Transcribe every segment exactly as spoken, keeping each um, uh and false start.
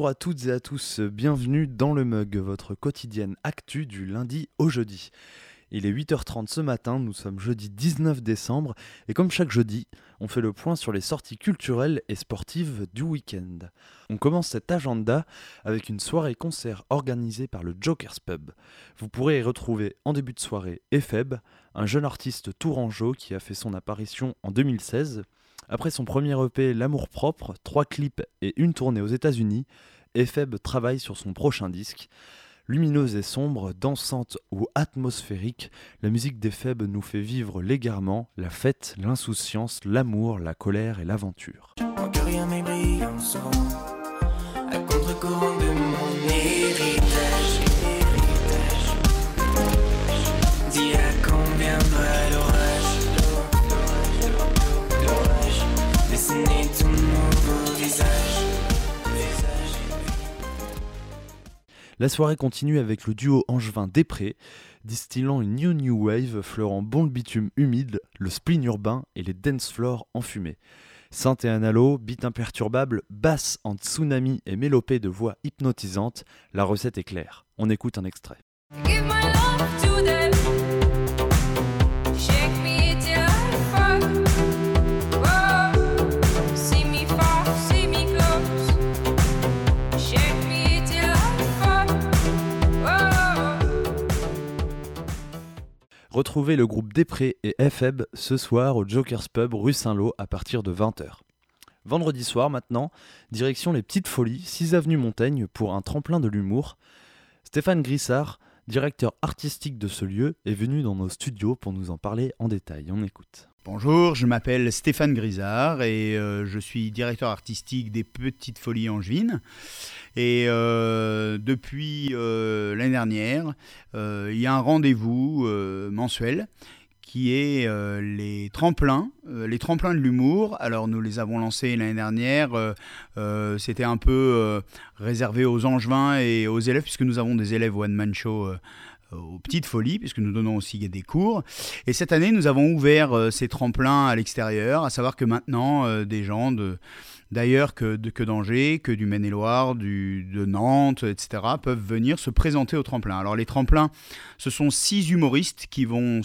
Bonjour à toutes et à tous, bienvenue dans le Mug, votre quotidienne actu du lundi au jeudi. Il est huit heures trente ce matin, nous sommes jeudi dix-neuf décembre et comme chaque jeudi, on fait le point sur les sorties culturelles et sportives du week-end. On commence cet agenda avec une soirée-concert organisée par le Jokers Pub. Vous pourrez y retrouver en début de soirée Epheb, un jeune artiste tourangeau qui a fait son apparition en deux mille seize. Après son premier E P L'amour propre, trois clips et une tournée aux États-Unis, Epheb travaille sur son prochain disque. Lumineuse et sombre, dansante ou atmosphérique, la musique d'Epheb nous fait vivre l'égarement, la fête, l'insouciance, l'amour, la colère et l'aventure. Moi que rien n'est brillant, à contre-courant de mon héritage. Dis à quand viendra l'orage, l'orage, dessiner ton nouveau visage. La soirée continue avec le duo angevin Després, distillant une new new wave, fleurant bon le bitume humide, le spleen urbain et les dance floors enfumés. Synthé analo, beat imperturbable, basse en tsunami et mélopée de voix hypnotisantes, la recette est claire. On écoute un extrait. Give my love to them. Shake me till I fall. Whoa. See me fall, see me close. Shake me till I fall. Whoa. Retrouvez le groupe Després et Epheb ce soir au Jokers Pub rue Saint-Lô à partir de vingt heures. Vendredi soir maintenant, direction les Petites Folies, six avenue Montaigne pour un tremplin de l'humour. Stéphane Grissard, directeur artistique de ce lieu, est venu dans nos studios pour nous en parler en détail. On écoute. Bonjour, je m'appelle Stéphane Grissard et euh, je suis directeur artistique des Petites Folies angevines. Et euh, depuis euh, l'année dernière, euh, il y a un rendez-vous euh, mensuel qui est euh, les tremplins, euh, les tremplins de l'humour. Alors nous les avons lancés l'année dernière, euh, euh, c'était un peu euh, réservé aux angevins et aux élèves, puisque nous avons des élèves one-man show euh, aux Petites Folies, puisque nous donnons aussi des cours. Et cette année, nous avons ouvert euh, ces tremplins à l'extérieur, à savoir que maintenant, euh, des gens de... d'ailleurs que, de, que d'Angers, que du Maine-et-Loire, du, de Nantes, et cetera, peuvent venir se présenter au tremplin. Alors les tremplins, ce sont six humoristes qui vont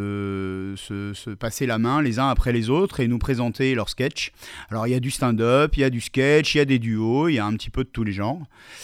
se, se, se passer la main les uns après les autres et nous présenter leurs sketchs. Alors il y a du stand-up, il y a du sketch, il y a des duos, il y a un petit peu de tous les genres.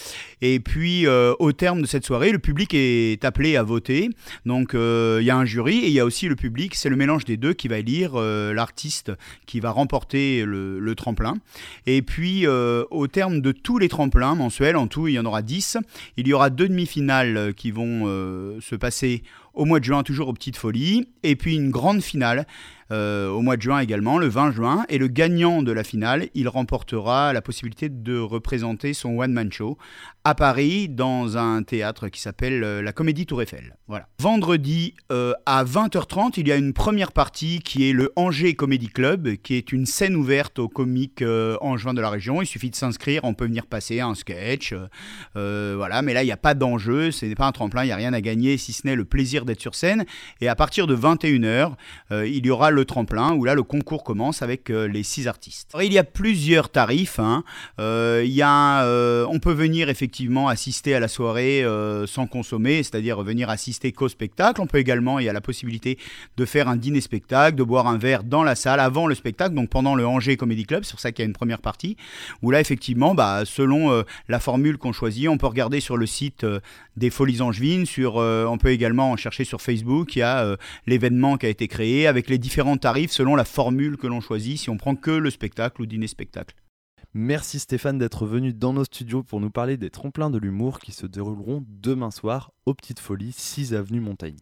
Et puis, euh, au terme de cette soirée, le public est appelé à voter. Donc, euh, il y a un jury et il y a aussi le public. C'est le mélange des deux qui va élire euh, l'artiste qui va remporter le, le tremplin. Et puis, euh, au terme de tous les tremplins mensuels, en tout, il y en aura dix. Il y aura deux demi-finales qui vont euh, se passer au mois de juin, toujours aux Petites Folies. Et puis, une grande finale euh, au mois de juin également, le vingt juin. Et le gagnant de la finale, il remportera la possibilité de représenter son one-man show à Paris, dans un théâtre qui s'appelle euh, la Comédie Tour Eiffel. Voilà. Vendredi, euh, à vingt heures trente, il y a une première partie qui est le Angers Comedy Club, qui est une scène ouverte aux comiques euh, angevins de la région. Il suffit de s'inscrire, on peut venir passer un sketch. Euh, voilà, mais là, il n'y a pas d'enjeu, ce n'est pas un tremplin, il n'y a rien à gagner, si ce n'est le plaisir d'être sur scène. Et à partir de vingt et une heures, euh, il y aura le tremplin, où là, le concours commence avec euh, les six artistes. Alors, il y a plusieurs tarifs. Hein. Euh, il y a, euh, on peut venir effectivement effectivement assister à la soirée euh, sans consommer, c'est-à-dire venir assister qu'au spectacle. On peut également, il y a la possibilité de faire un dîner-spectacle, de boire un verre dans la salle avant le spectacle, donc pendant le Angers Comedy Club, c'est pour ça qu'il y a une première partie, où là effectivement, bah, selon euh, la formule qu'on choisit, on peut regarder sur le site euh, des Folies Angevines, sur, euh, on peut également en chercher sur Facebook, il y a euh, l'événement qui a été créé avec les différents tarifs selon la formule que l'on choisit, si on prend que le spectacle ou dîner-spectacle. Merci Stéphane d'être venu dans nos studios pour nous parler des tremplins de l'humour qui se dérouleront demain soir aux Petites Folies, six avenue Montaigne.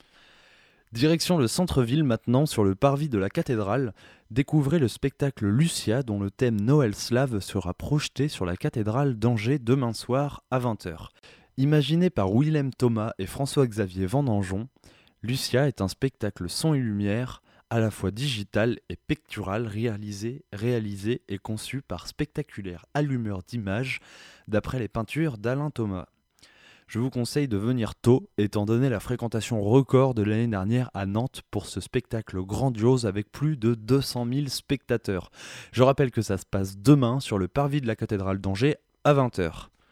Direction le centre-ville maintenant, sur le parvis de la cathédrale, découvrez le spectacle Lucia dont le thème Noël slave sera projeté sur la cathédrale d'Angers demain soir à vingt heures. Imaginé par Willem Thomas et François-Xavier Vendangeon, Lucia est un spectacle son et lumière à la fois digital et pictural, réalisé, réalisé et conçu par Spectaculaire Allumeur d'images, d'après les peintures d'Alain Thomas. Je vous conseille de venir tôt, étant donné la fréquentation record de l'année dernière à Nantes pour ce spectacle grandiose avec plus de deux cent mille spectateurs. Je rappelle que ça se passe demain sur le parvis de la cathédrale d'Angers à vingt heures.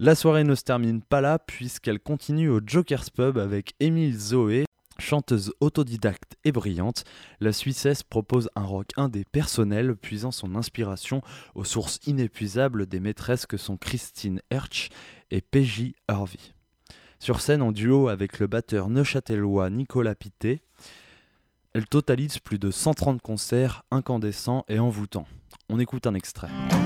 La soirée ne se termine pas là puisqu'elle continue au Joker's Pub avec Émile Zoé, chanteuse autodidacte et brillante. La Suissesse propose un rock indé personnel puisant son inspiration aux sources inépuisables des maîtresses que sont Christine Hertz et P J Harvey. Sur scène en duo avec le batteur neuchâtelois Nicolas Pittet, elle totalise plus de cent trente concerts incandescents et envoûtants. On écoute un extrait.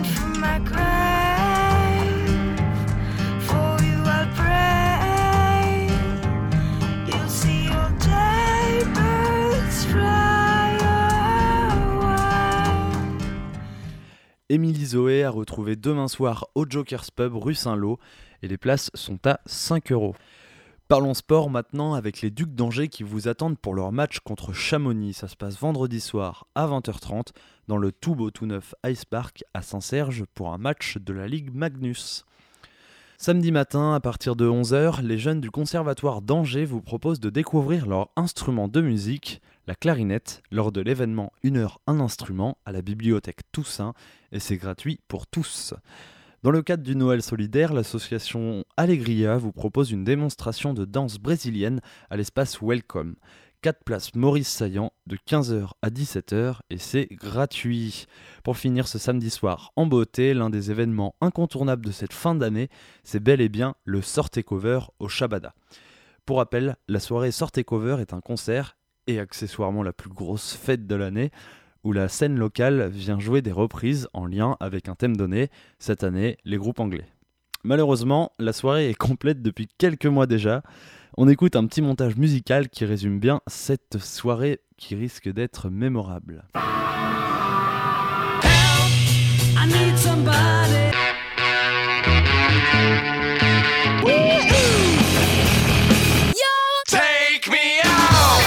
Émilie Zoé a retrouvé demain soir au Joker's Pub rue Saint-Lô et les places sont à cinq euros. Parlons sport maintenant avec les Ducs d'Angers qui vous attendent pour leur match contre Chamonix. Ça se passe vendredi soir à vingt heures trente dans le tout beau tout neuf Ice Park à Saint-Serge pour un match de la Ligue Magnus. Samedi matin, à partir de onze heures, les jeunes du Conservatoire d'Angers vous proposent de découvrir leur instrument de musique, la clarinette, lors de l'événement Une heure, un instrument à la bibliothèque Toussaint, et c'est gratuit pour tous. Dans le cadre du Noël solidaire, l'association Allegria vous propose une démonstration de danse brésilienne à l'espace Welcome. quatre places Maurice Saillant de quinze heures à dix-sept heures et c'est gratuit. Pour finir ce samedi soir en beauté, l'un des événements incontournables de cette fin d'année, c'est bel et bien le Sortez Cover au Shabada. Pour rappel, la soirée Sortez Cover est un concert et accessoirement la plus grosse fête de l'année où la scène locale vient jouer des reprises en lien avec un thème donné, cette année les groupes anglais. Malheureusement, la soirée est complète depuis quelques mois déjà. On écoute un petit montage musical qui résume bien cette soirée qui risque d'être mémorable. Help, I need somebody. Yo, take me out.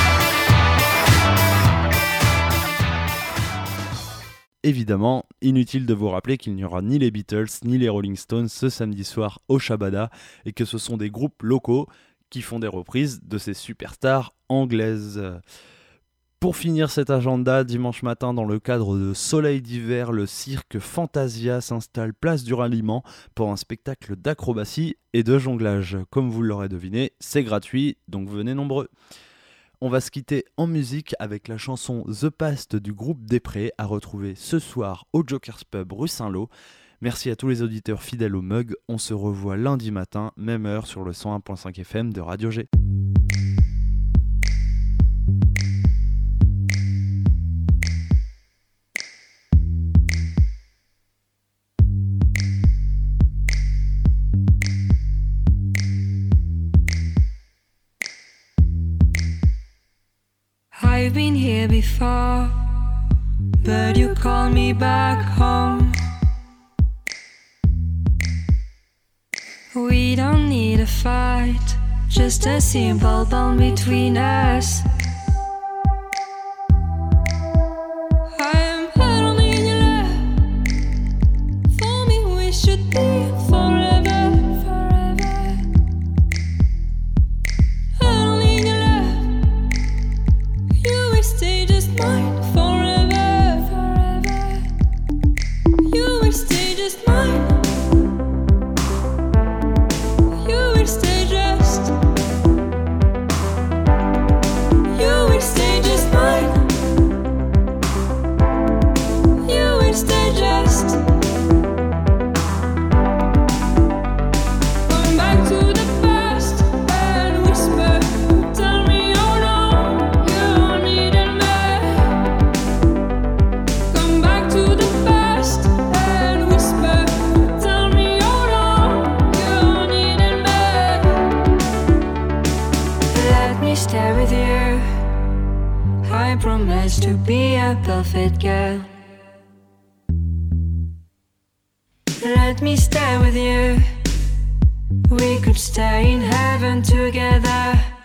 Évidemment, inutile de vous rappeler qu'il n'y aura ni les Beatles ni les Rolling Stones ce samedi soir au Shabada et que ce sont des groupes locaux qui font des reprises de ces superstars anglaises. Pour finir cet agenda, dimanche matin, dans le cadre de Soleil d'hiver, le cirque Fantasia s'installe place du Ralliement pour un spectacle d'acrobatie et de jonglage. Comme vous l'aurez deviné, c'est gratuit, donc venez nombreux. On va se quitter en musique avec la chanson The Past du groupe Després à retrouver ce soir au Joker's Pub rue Saint-Lô. Merci à tous les auditeurs fidèles au Mug. On se revoit lundi matin, même heure sur le cent un virgule cinq F M de Radio G. I've been here before, but you call me back home. We don't need a fight, just a simple bond between us. I am held in your love. For me we should be forever, forever. Held in your love. You will stay just mine forever, forever. You will stay just mine. Stay just, you will stay just mine. You will stay just. Going back to the past and whisper, tell me how long you needed me. Come back to the past and whisper, tell me how long you needed me. Let me stay with you. I promise to be a perfect girl. Let me stay with you. We could stay in heaven together.